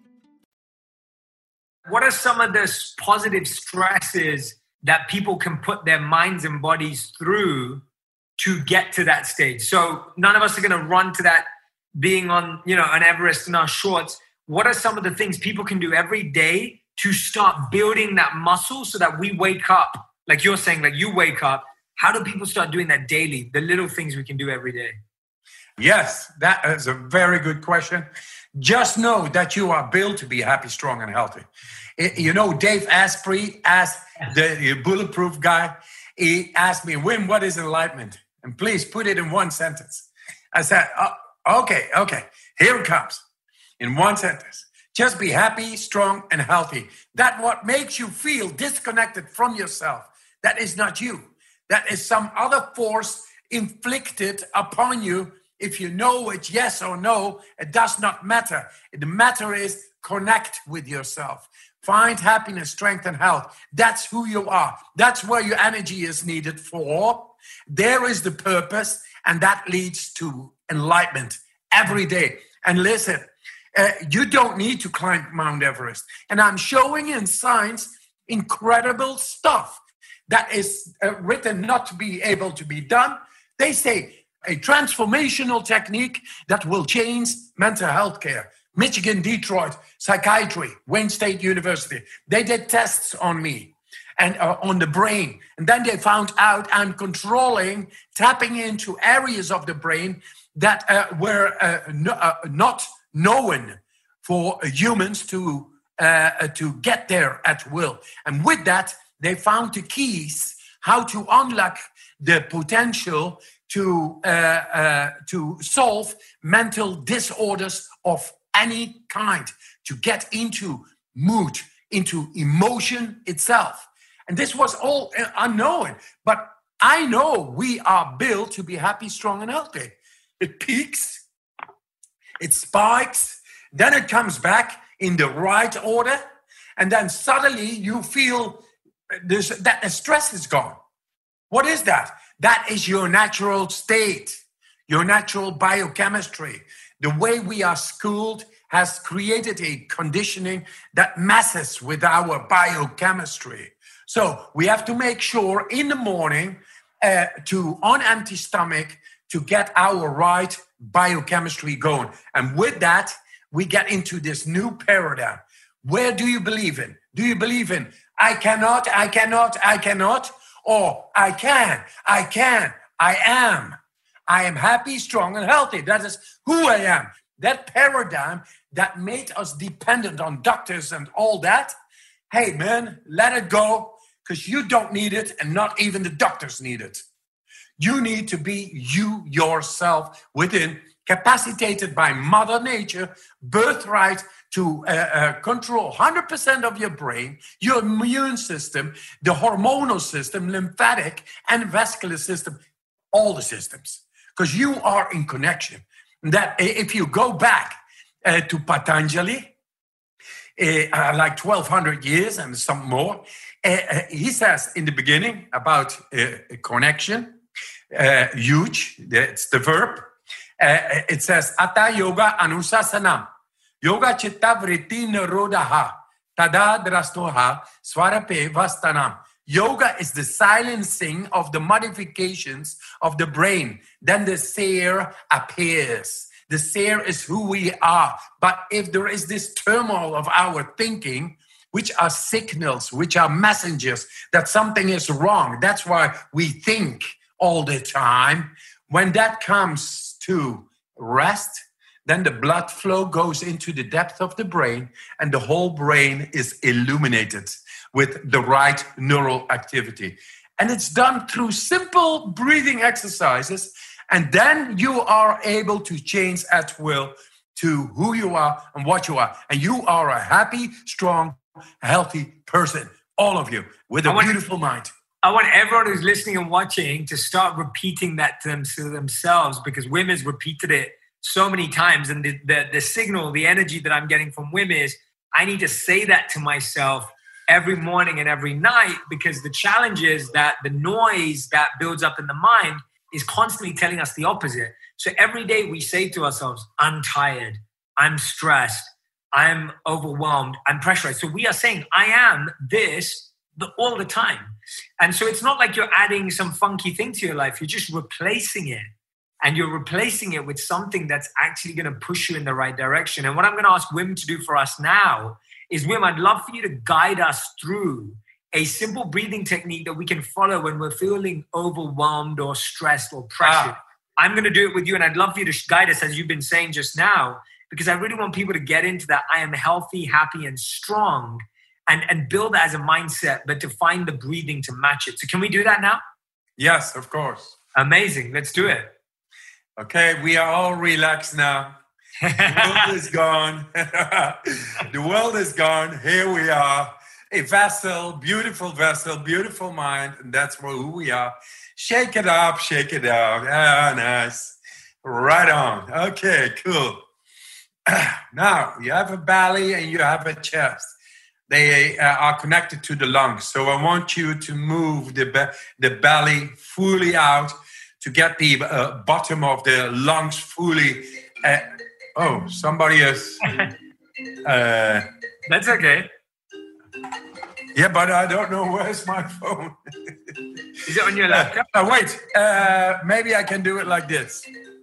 [SPEAKER 1] What are some of the positive stresses that people can put their minds and bodies through to get to that stage? So none of us are going to run to that being on, an Everest in our shorts. What are some of the things people can do every day to start building that muscle so that we wake up? Like you're saying, like you wake up. How do people start doing that daily? The little things we can do every day.
[SPEAKER 3] Yes, that is a very good question. Just know that you are built to be happy, strong, and healthy. Dave Asprey asked the bulletproof guy, he asked me, Wim, what is enlightenment? And please put it in one sentence. I said, okay, here it comes. In one sentence. Just be happy, strong, and healthy. That what makes you feel disconnected from yourself. That is not you. That is some other force inflicted upon you. If you know it, yes or no, it does not matter. The matter is connect with yourself. Find happiness, strength, and health. That's who you are. That's where your energy is needed for. There is the purpose, and that leads to enlightenment every day. And listen, you don't need to climb Mount Everest. And I'm showing in science incredible stuff that is written not to be able to be done. They say a transformational technique that will change mental health care. Michigan, Detroit, psychiatry, Wayne State University. They did tests on me and on the brain. And then they found out I'm tapping into areas of the brain that were not known for humans to get there at will. And with that, they found the keys how to unlock the potential to solve mental disorders of any kind, to get into mood, into emotion itself. And this was all unknown. But I know we are built to be happy, strong, and healthy. It peaks, it spikes, then it comes back in the right order, and then suddenly you feel that the stress is gone. What is that? That is your natural state, your natural biochemistry. The way we are schooled has created a conditioning that messes with our biochemistry. So we have to make sure in the morning on empty stomach to get our right biochemistry going. And with that, we get into this new paradigm. Where do you believe in? Do you believe in I cannot, or I can, I am. I am happy, strong, and healthy. That is who I am. That paradigm that made us dependent on doctors and all that, hey man, let it go, because you don't need it and not even the doctors need it. You need to be you yourself within, capacitated by Mother Nature, birthright to control 100% of your brain, your immune system, the hormonal system, lymphatic and vascular system, all the systems. Because you are in connection. That if you go back to Patanjali, like 1,200 years and some more, he says in the beginning about connection, huge, it's the verb. It says, Ata yoga anusasanam, yoga chitta vritti nirodha, tada drastoha, swarape vastanam. Yoga is the silencing of the modifications of the brain. Then the seer appears. The seer is who we are. But if there is this turmoil of our thinking, which are signals, which are messengers that something is wrong, that's why we think all the time. When that comes to rest, then the blood flow goes into the depth of the brain and the whole brain is illuminated with the right neural activity. And it's done through simple breathing exercises. And then you are able to change at will to who you are and what you are. And you are a happy, strong, healthy person. All of you with a beautiful mind.
[SPEAKER 1] I want everyone who's listening and watching to start repeating that to themselves, because Wim has repeated it so many times. And the signal, the energy that I'm getting from Wim is I need to say that to myself every morning and every night, because the challenge is that the noise that builds up in the mind is constantly telling us the opposite. So every day we say to ourselves, I'm tired, I'm stressed, I'm overwhelmed, I'm pressurized. So we are saying, I am this all the time. And so it's not like you're adding some funky thing to your life. You're just replacing it. And you're replacing it with something that's actually going to push you in the right direction. And what I'm going to ask Wim to do for us now is, Wim, I'd love for you to guide us through a simple breathing technique that we can follow when we're feeling overwhelmed or stressed or pressured. I'm going to do it with you, and I'd love for you to guide us, as you've been saying just now, because I really want people to get into that I am healthy, happy, and strong, and build that as a mindset, but to find the breathing to match it. So can we do that now?
[SPEAKER 3] Yes, of course.
[SPEAKER 1] Amazing. Let's do it.
[SPEAKER 3] Okay, we are all relaxed now. The world is gone. The world is gone. Here we are. A vessel, beautiful mind. And that's who we are. Shake it up, shake it out. Ah, nice. Right on. Okay, cool. Now, you have a belly and you have a chest. They are connected to the lungs. So I want you to move the belly fully out to get the bottom of the lungs fully. Somebody is...
[SPEAKER 1] That's okay.
[SPEAKER 3] Yeah, but I don't know where's my phone.
[SPEAKER 1] Is it on your laptop?
[SPEAKER 3] Wait, maybe I can do it like this.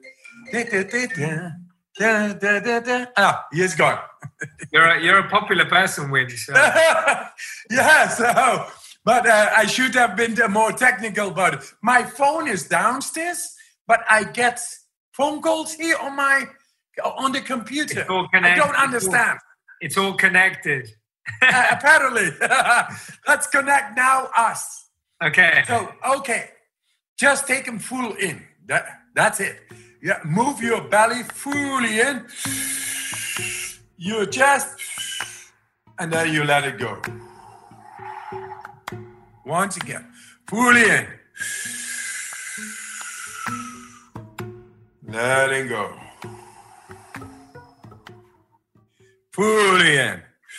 [SPEAKER 3] He's gone.
[SPEAKER 1] You're a popular person, Wim. So.
[SPEAKER 3] Yes, but I should have been more technical about it. My phone is downstairs, but I get phone calls here on the computer.
[SPEAKER 1] It's all connected.
[SPEAKER 3] I don't understand.
[SPEAKER 1] It's all connected.
[SPEAKER 3] Apparently. Let's connect now, us.
[SPEAKER 1] Okay.
[SPEAKER 3] So, just take them full in. That's it. Yeah, move your belly fully in. Your chest. And then you let it go. Once again. Fully in. Letting go. Fully in.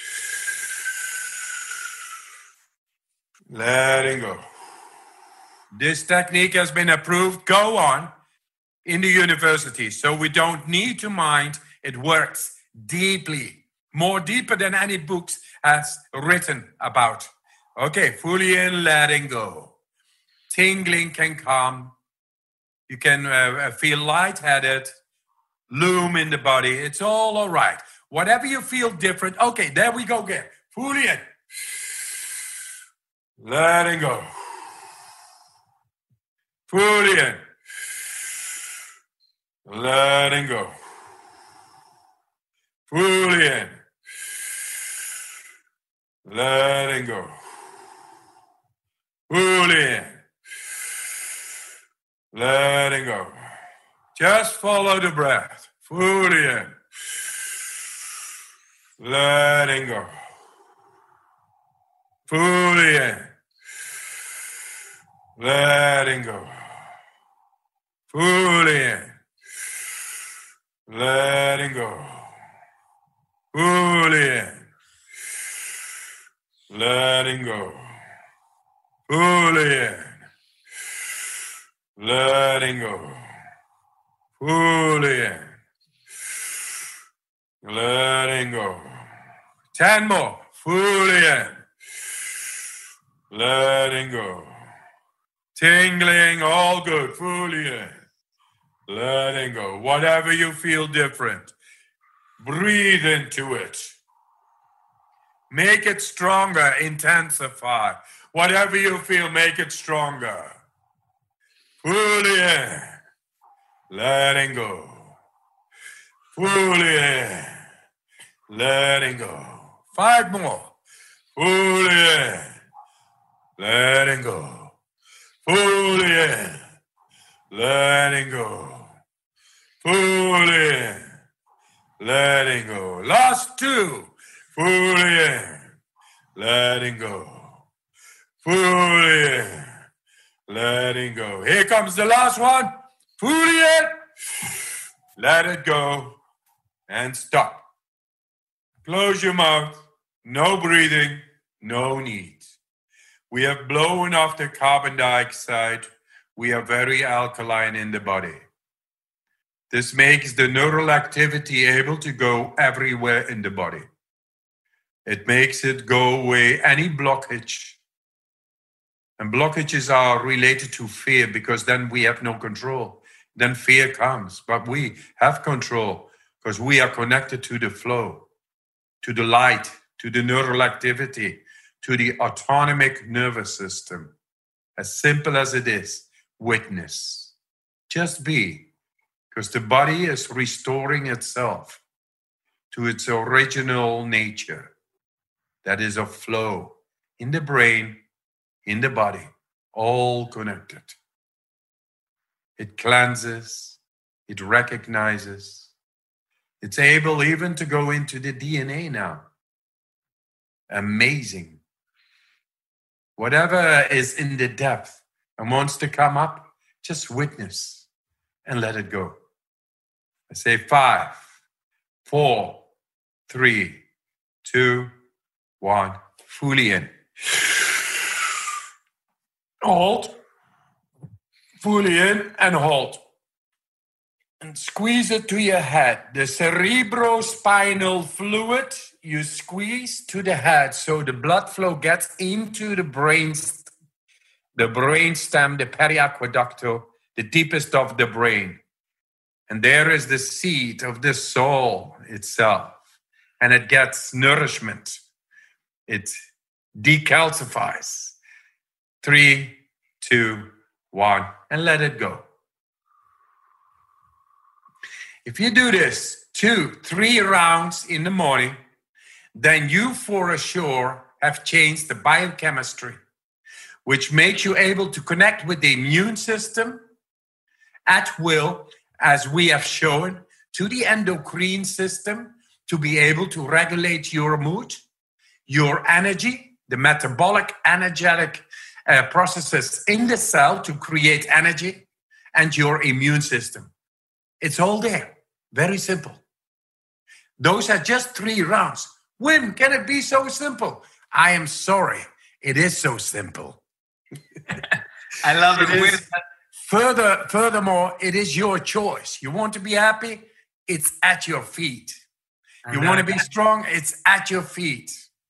[SPEAKER 3] Letting go. This technique has been approved. Go on in the university. So we don't need to mind. It works deeply. More deeper than any books has written about. Okay, fully in, letting go. Tingling can come. You can feel lightheaded, loom in the body. It's all right. Whatever you feel different. Okay, there we go again. Fully in. Letting go. Fully in. Letting go. Fully in. Letting go. Fully in. Letting go. Just follow the breath. Fully in. Letting go. Fully in. Letting go. Fully in. Letting go. Fully in. Letting go. Fully in. Letting go. Fully in. Letting go. 10 more. Fully in. Letting go. Tingling, all good. Fully in. Letting go. Whatever you feel different, breathe into it. Make it stronger. Intensify. Whatever you feel, make it stronger. Fully in. Letting go. Fully in. Letting go. 5 more. Fully in. Letting go. Fully in. Letting go. Fully in. letting go. Last two. Fully in, letting go. Fully in, letting go. Here comes the last one. Fully in, let it go, and stop. Close your mouth. No breathing, no need. We have blown off the carbon dioxide. We are very alkaline in the body. This makes the neural activity able to go everywhere in the body. It makes it go away any blockage. And blockages are related to fear because then we have no control. Then fear comes, but we have control because we are connected to the flow, to the light, to the neural activity, to the autonomic nervous system. As simple as it is, witness. Just be, because the body is restoring itself to its original nature. That is a flow in the brain, in the body, all connected. It cleanses, it recognizes. It's able even to go into the DNA now. Amazing. Whatever is in the depth and wants to come up, just witness and let it go. I say 5, 4, 3, 2, 1. Fully in. Hold. Fully in and hold. And squeeze it to your head. The cerebrospinal fluid, you squeeze to the head so the blood flow gets into the brainstem, the periaqueducto, the deepest of the brain. And there is the seat of the soul itself. And it gets nourishment. It decalcifies. 3, 2, 1, and let it go. If you do this 2, 3 rounds in the morning, then you for sure have changed the biochemistry, which makes you able to connect with the immune system at will, as we have shown, to the endocrine system to be able to regulate your mood, your energy, the metabolic energetic processes in the cell to create energy, and your immune system. It's all there. Very simple. Those are just 3 rounds. Wim, can it be so simple? I am sorry. It is so simple.
[SPEAKER 1] I love it. Wim.
[SPEAKER 3] Furthermore, it is your choice. You want to be happy? It's at your feet. You want to be strong? It's at your feet.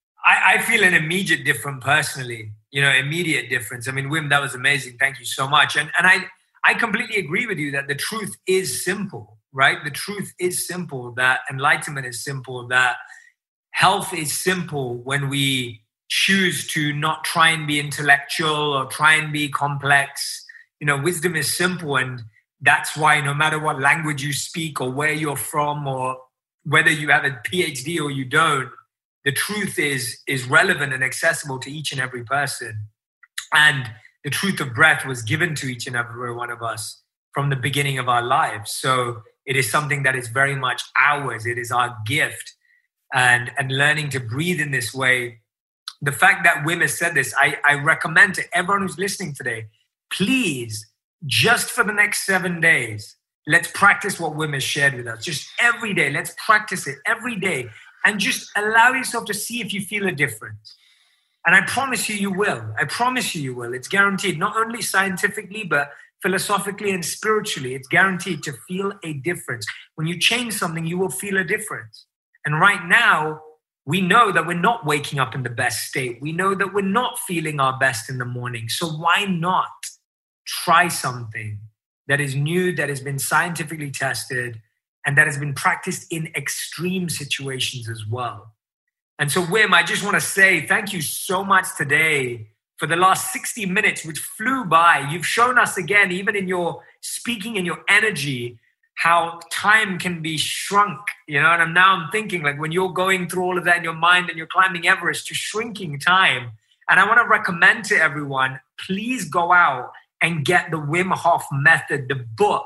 [SPEAKER 1] I feel an immediate difference personally. Immediate difference. I mean, Wim, that was amazing. Thank you so much. And I completely agree with you that the truth is simple, right? The truth is simple, that enlightenment is simple, that health is simple when we choose to not try and be intellectual or try and be complex. Wisdom is simple, and that's why no matter what language you speak or where you're from or whether you have a PhD or you don't, the truth is relevant and accessible to each and every person. And the truth of breath was given to each and every one of us from the beginning of our lives. So it is something that is very much ours. It is our gift. And learning to breathe in this way. The fact that Wim has said this, I recommend to everyone who's listening today, please, just for the next 7 days, let's practice what Wim has shared with us. Just every day, let's practice it every day. And just allow yourself to see if you feel a difference. And I promise you, you will. I promise you will. It's guaranteed, not only scientifically, but philosophically and spiritually. It's guaranteed to feel a difference. When you change something, you will feel a difference. And right now, we know that we're not waking up in the best state. We know that we're not feeling our best in the morning. So why not try something that is new, that has been scientifically tested, and that has been practiced in extreme situations as well. And so, Wim, I just want to say thank you so much today for the last 60 minutes, which flew by. You've shown us again, even in your speaking and your energy, how time can be shrunk, And I'm thinking, like, when you're going through all of that in your mind and you're climbing Everest, you're shrinking time. And I want to recommend to everyone, please go out and get the Wim Hof Method, the book,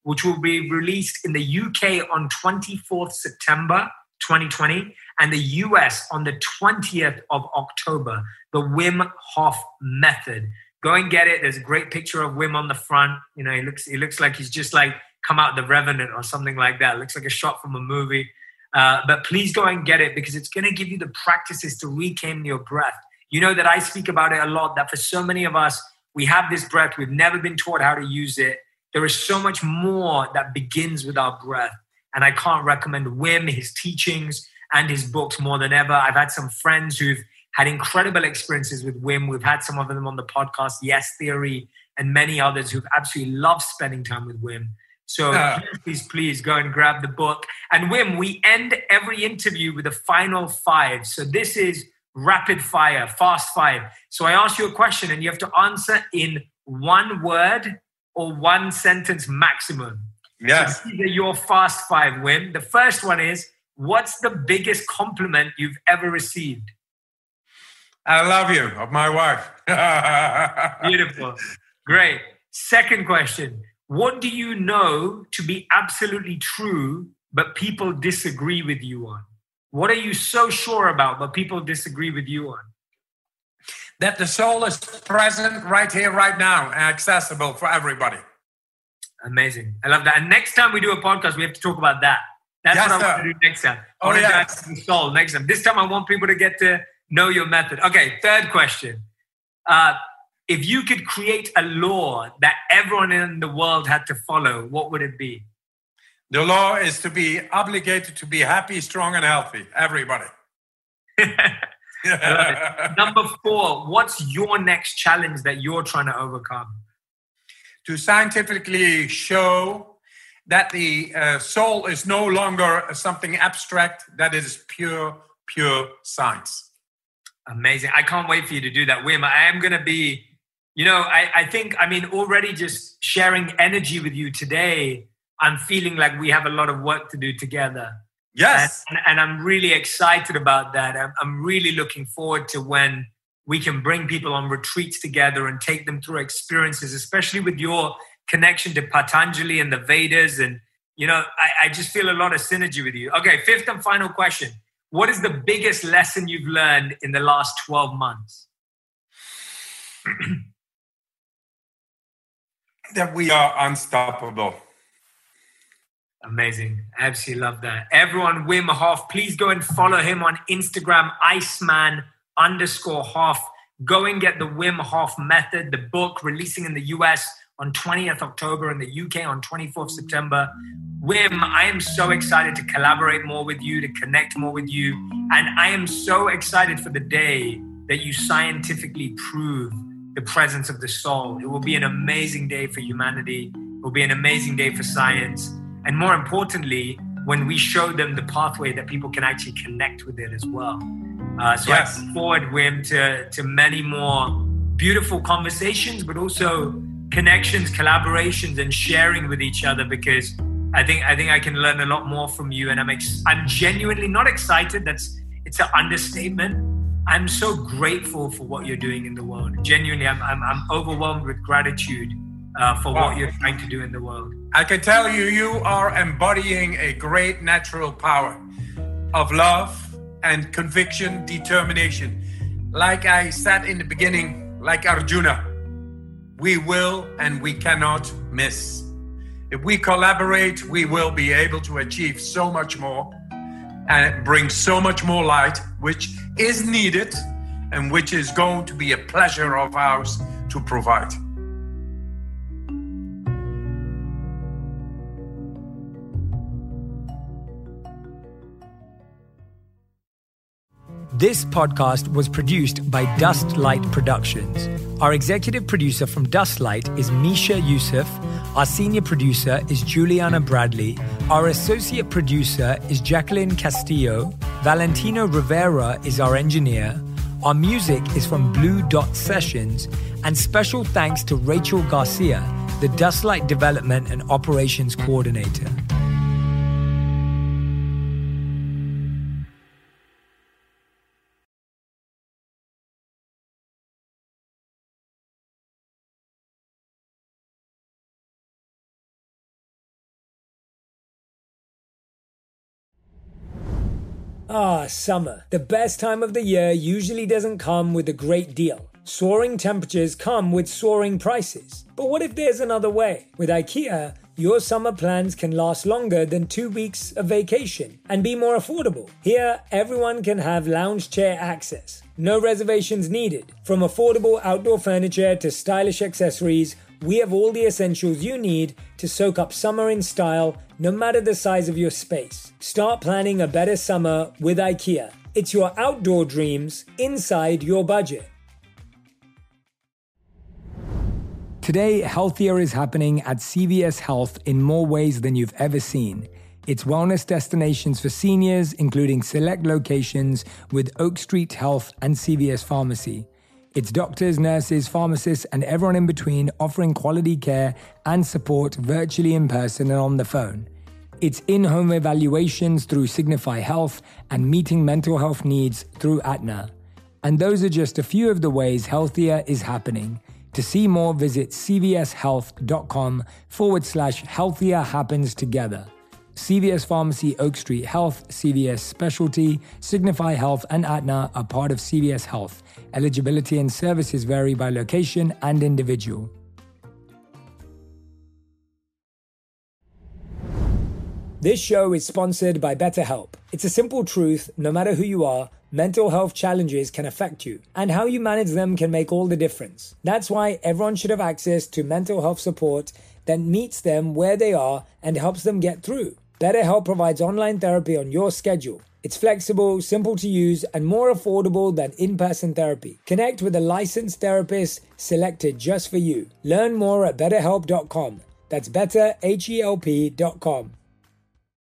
[SPEAKER 1] which will be released in the UK on 24th September 2020 and the US on the 20th of October, the Wim Hof Method. Go and get it. There's a great picture of Wim on the front. You know, he looks like he's just like come out The Revenant or something like that. It looks like a shot from a movie. But please go and get it because it's going to give you the practices to reclaim your breath. You know that I speak about it a lot, that for so many of us, we have this breath. We've never been taught how to use it. There is so much more that begins with our breath. And I can't recommend Wim, his teachings, and his books more than ever. I've had some friends who've had incredible experiences with Wim. We've had some of them on the podcast, Yes Theory, and many others who've absolutely loved spending time with Wim. So please go and grab the book. And Wim, we end every interview with a final 5. So this is rapid fire, fast 5. So I ask you a question and you have to answer in 1 word or 1 sentence maximum.
[SPEAKER 3] Yes.
[SPEAKER 1] So these are your fast 5, Wim. The first one is, what's the biggest compliment you've ever received?
[SPEAKER 3] I love you, of my wife.
[SPEAKER 1] Beautiful. Great. Second question. What do you know to be absolutely true, but people disagree with you on? What are you so sure about, but people disagree with you on?
[SPEAKER 3] That the soul is present right here, right now, and accessible for everybody.
[SPEAKER 1] Amazing. I love that. And next time we do a podcast, we have to talk about that. That's what I want to do next time. I want to dive into the soul next time. This time I want people to get to know your method. Okay, third question. If you could create a law that everyone in the world had to follow, what would it be?
[SPEAKER 3] The law is to be obligated to be happy, strong, and healthy. Everybody.
[SPEAKER 1] Number 4, what's your next challenge that you're trying to overcome?
[SPEAKER 3] To scientifically show that the soul is no longer something abstract, that it is pure science.
[SPEAKER 1] Amazing. I can't wait for you to do that, Wim. I am going to be, I think, already just sharing energy with you today, I'm feeling like we have a lot of work to do together.
[SPEAKER 3] Yes.
[SPEAKER 1] And I'm really excited about that. I'm really looking forward to when we can bring people on retreats together and take them through experiences, especially with your connection to Patanjali and the Vedas. And, I just feel a lot of synergy with you. Okay, 5th and final question. What is the biggest lesson you've learned in the last 12 months?
[SPEAKER 3] That we are unstoppable.
[SPEAKER 1] Amazing. I absolutely love that. Everyone, Wim Hof, please go and follow him on Instagram, Iceman_Hof. Go and get the Wim Hof Method, the book releasing in the US on 20th October and the UK on 24th September. Wim, I am so excited to collaborate more with you, to connect more with you. And I am so excited for the day that you scientifically prove the presence of the soul. It will be an amazing day for humanity. It will be an amazing day for science. And more importantly, when we show them the pathway that people can actually connect with it as well. So yes. I look forward, Wim, to many more beautiful conversations, but also connections, collaborations, and sharing with each other, because I think I can learn a lot more from you. And I'm genuinely not excited. It's an understatement. I'm so grateful for what you're doing in the world. Genuinely, I'm overwhelmed with gratitude for what you're trying to do in the world.
[SPEAKER 3] I can tell you, you are embodying a great natural power of love and conviction, determination. Like I said in the beginning, like Arjuna, we will and we cannot miss. If we collaborate, we will be able to achieve so much more and bring so much more light, which is needed and which is going to be a pleasure of ours to provide.
[SPEAKER 4] This podcast was produced by Dustlight Productions. Our executive producer from Dustlight is Misha Yusuf. Our senior producer is Juliana Bradley. Our associate producer is Jacqueline Castillo. Valentino Rivera is our engineer. Our music is from Blue Dot Sessions. And special thanks to Rachel Garcia, the Dustlight Development and Operations Coordinator. Summer. The best time of the year usually doesn't come with a great deal. Soaring temperatures come with soaring prices. But what if there's another way? With IKEA, your summer plans can last longer than 2 weeks of vacation and be more affordable. Here, everyone can have lounge chair access. No reservations needed. From affordable outdoor furniture to stylish accessories, we have all the essentials you need to soak up summer in style, no matter the size of your space. Start planning a better summer with IKEA. It's your outdoor dreams inside your budget. Today, healthier is happening at CVS Health in more ways than you've ever seen. It's wellness destinations for seniors, including select locations with Oak Street Health and CVS Pharmacy. It's doctors, nurses, pharmacists, and everyone in between offering quality care and support virtually in person and on the phone. It's in-home evaluations through Signify Health and meeting mental health needs through Aetna. And those are just a few of the ways healthier is happening. To see more, visit cvshealth.com/healthier happens together. CVS Pharmacy, Oak Street Health, CVS Specialty, Signify Health, and Aetna are part of CVS Health. Eligibility and services vary by location and individual. This show is sponsored by BetterHelp. It's a simple truth, no matter who you are, mental health challenges can affect you, and how you manage them can make all the difference. That's why everyone should have access to mental health support that meets them where they are and helps them get through. BetterHelp provides online therapy on your schedule. It's flexible, simple to use, and more affordable than in-person therapy. Connect with a licensed therapist selected just for you. Learn more at betterhelp.com. That's betterhelp.com.